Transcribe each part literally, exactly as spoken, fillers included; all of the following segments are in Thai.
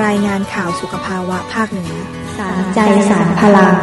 รายงานข่าวสุขภาวะภาคเหนือสารใจสารพลัง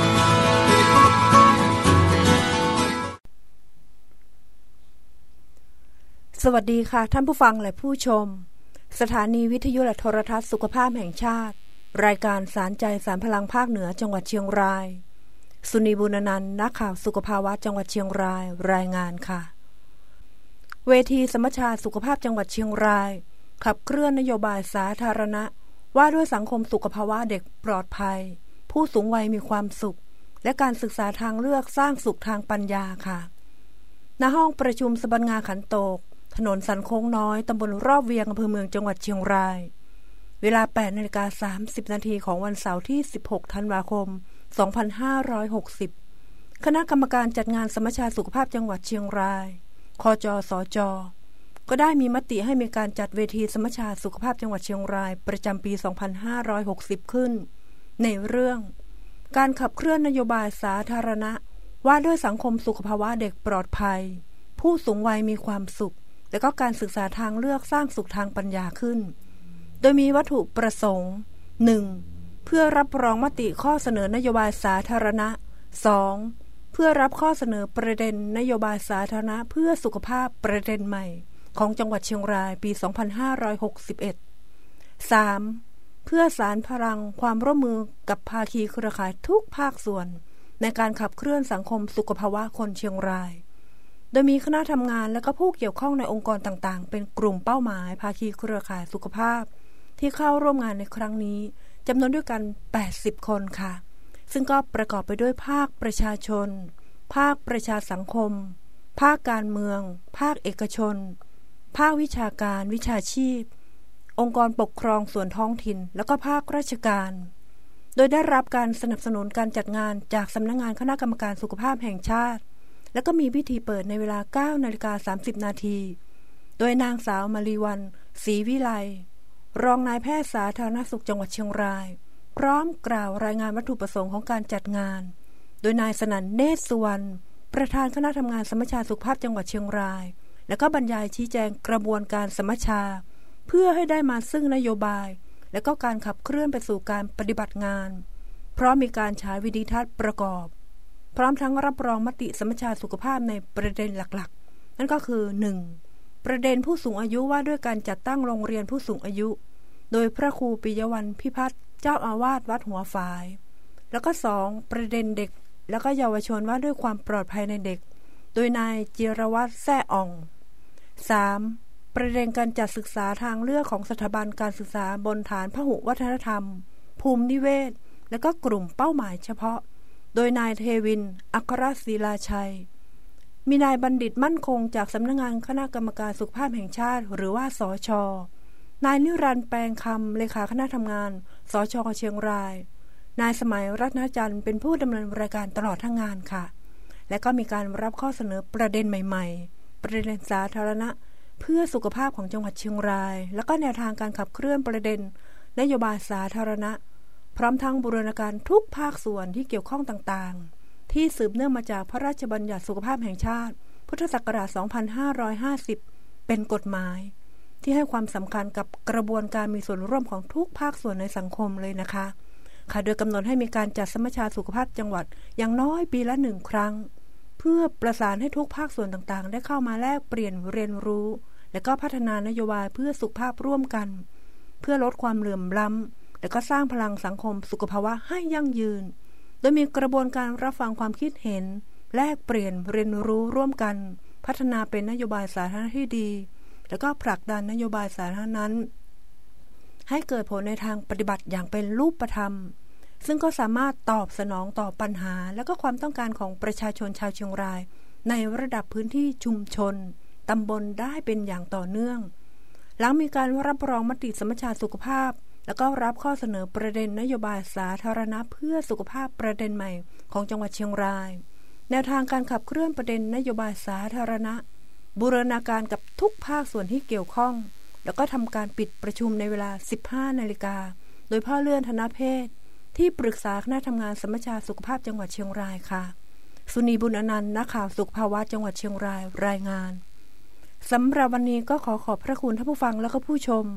สวัสดีค่ะท่านผู้ฟังและผู้ชมสถานีวิทยุและโทรทัศน์สุขภาพแห่งชาติรายการสารใจสารพลังภาคเหนือจังหวัดเชียงรายสุนีบุญนันท์นักข่าวสุขภาวะจังหวัดเชียงรายรายงานค่ะเวทีสมัชชาสุขภาพจังหวัดเชียงรายขับเคลื่อนนโยบายสาธารณะว่าด้วยสังคมสุขภาวะเด็กปลอดภัยผู้สูงวัยมีความสุขและการศึกษาทางเลือกสร้างสุขทางปัญญาค่ะณห้องประชุมสบัญงาขันโตกถนนสันโค้งน้อยตำบลรอบเวียงอำเภอเมืองจังหวัดเชียงรายเวลา แปดนาฬิกาสามสิบนาที ของวันเสาร์ที่สิบหกธันวาคมสองพันห้าร้อยหกสิบคณะกรรมการจัดงานสมัชชาสุขภาพจังหวัดเชียงรายคจสจก็ได้มีมติให้มีการจัดเวทีสมัชชาสุขภาพจังหวัดเชียงรายประจำปีสองพันห้าร้อยหกสิบขึ้นในเรื่องการขับเคลื่อนนโยบายสาธารณะว่าด้วยสังคมสุขภาวะเด็กปลอดภัยผู้สูงวัยมีความสุขและก็การศึกษาทางเลือกสร้างสุขทางปัญญาขึ้นโดยมีวัตถุประสงค์ หนึ่ง เพื่อรับรองมติข้อเสนอนโยบายสาธารณะ สอง เพื่อรับข้อเสนอประเด็นนโยบายสาธารณะเพื่อสุขภาพประเด็นใหม่ของจังหวัดเชียงรายปีสองพันห้าร้อยหกสิบเอ็ด สาม เพื่อสานพลังความร่วมมือกับภาคีเครือข่ายทุกภาคส่วนในการขับเคลื่อนสังคมสุขภาวะคนเชียงรายโดยมีคณะทำงานและก็ผู้เกี่ยวข้องในองค์กรต่างๆเป็นกลุ่มเป้าหมายภาคีเครือข่ายสุขภาพที่เข้าร่วมงานในครั้งนี้จำนวนด้วยกันแปดสิบคนค่ะซึ่งก็ประกอบไปด้วยภาคประชาชนภาคประชาสังคมภาคการเมืองภาคเอกชนภาควิชาการวิชาชีพองค์กรปกครองส่วนท้องถิ่นแล้วก็ภาคราชการโดยได้รับการสนับสนุนการจัดงานจากสำนักงานคณะกรรมการสุขภาพแห่งชาติแล้วก็มีพิธีเปิดในเวลา เก้านาฬิกาสามสิบนาที โดยนางสาวมารีวรรณศรีวิไลรองนายแพทย์สาธารณสุขจังหวัดเชียงรายพร้อมกล่าวรายงานวัตถุประสงค์ของการจัดงานโดยนายสนั่นเนตรสุวรรณประธานคณะทำงานสมัชชาสุขภาพจังหวัดเชียงรายแล้วก็บรรยายชี้แจงกระบวนการสมัชชาเพื่อให้ได้มาซึ่งนโยบายและก็การขับเคลื่อนไปสู่การปฏิบัติงานเพราะมีการฉายวิดีทัศน์ประกอบพร้อมทั้งรับรองมติสมัชชาสุขภาพในประเด็นหลักๆนั่นก็คือ หนึ่ง ประเด็นผู้สูงอายุว่าด้วยการจัดตั้งโรงเรียนผู้สูงอายุโดยพระครูปิยวรรณพิพัฒน์เจ้าอาวาสวัดหัวฝายแล้วก็ สอง ประเด็นเด็กแล้วก็เยาวชนว่าด้วยความปลอดภัยในเด็กโดยนายจิรวัฒน์แซ่อ่อง สาม ประเด็นการจัดศึกษาทางเลือกของสถาบันการศึกษาบนฐานพหุวัฒนธรรมภูมินิเวศและก็กลุ่มเป้าหมายเฉพาะโดยนายเทวินอัครศิลาชัยมีนายบัณฑิตมั่นคงจากสำนักงานคณะกรรมการสุขภาพแห่งชาติหรือว่าสช.นายนิรันดร์แปลงคำเลขาคณะทำงานสช.เชียงรายนายสมัยรัตนจันทร์เป็นผู้ดำเนินรายการตลอดทั้งงานค่ะและก็มีการรับข้อเสนอประเด็นใหม่ๆประเด็นสาธารณะเพื่อสุขภาพของจังหวัดเชียงรายแล้วก็แนวทางการขับเคลื่อนประเด็นนโยบายสาธารณะพร้อมทั้งบูรณาการทุกภาคส่วนที่เกี่ยวข้องต่างๆที่สืบเนื่องมาจากพระราชบัญญัติสุขภาพแห่งชาติพุทธศักราชสองพันห้าร้อยห้าสิบเป็นกฎหมายที่ให้ความสำคัญกับกระบวนการมีส่วนร่วมของทุกภาคส่วนในสังคมเลยนะคะค่ะโดยกำหนดให้มีการจัดสมัชชาสุขภาพจังหวัดอย่างน้อยปีละหนึ่งครั้งเพื่อประสานให้ทุกภาคส่วนต่างๆได้เข้ามาแลกเปลี่ยนเรียนรู้และก็พัฒนานโยบายเพื่อสุขภาพร่วมกันเพื่อลดความเหลื่อมล้ำและก็สร้างพลังสังคมสุขภาวะให้ยั่งยืนโดยมีกระบวนการรับฟังความคิดเห็นแลกเปลี่ยนเรียนรู้ร่วมกันพัฒนาเป็นนโยบายสาธารณะที่ดีแล้วก็ผลักดันนโยบายสาธารณะนั้นให้เกิดผลในทางปฏิบัติอย่างเป็นรูปธรรมซึ่งก็สามารถตอบสนองต่อปัญหาและก็ความต้องการของประชาชนชาวเชียงรายในระดับพื้นที่ชุมชนตำบลได้เป็นอย่างต่อเนื่องหลังมีการรับรองมติสมัชชาสุขภาพแล้วก็รับข้อเสนอประเด็นนโยบายสาธารณะเพื่อสุขภาพประเด็นใหม่ของจังหวัดเชียงรายแนวทางการขับเคลื่อนประเด็นนโยบายสาธารณะบูรณาการกับทุกภาคส่วนที่เกี่ยวข้องแล้วก็ทำการปิดประชุมในเวลา สิบห้านาฬิกาโดยพ่อเลื่อนธนเพศที่ปรึกษาคณะทำงานสมัชชาสุขภาพจังหวัดเชียงรายค่ะสุนีบุญอนันต์นักข่าวสุขภาวะจังหวัดเชียงรายรายงานสำหรับวันนี้ก็ขอขอบพระคุณท่านผู้ฟังและก็ผู้ชม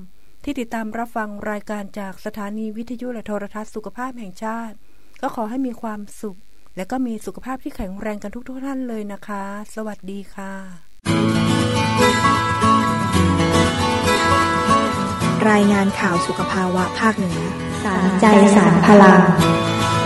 ที่ติดตามรับฟังรายการจากสถานีวิทยุและโทรทัศน์สุขภาพแห่งชาติก็ขอให้มีความสุขและก็มีสุขภาพที่แข็งแรงกันทุกทุกท่านเลยนะคะสวัสดีค่ะรายงานข่าวสุขภาวะภาคเหนือสารใจสารพลัง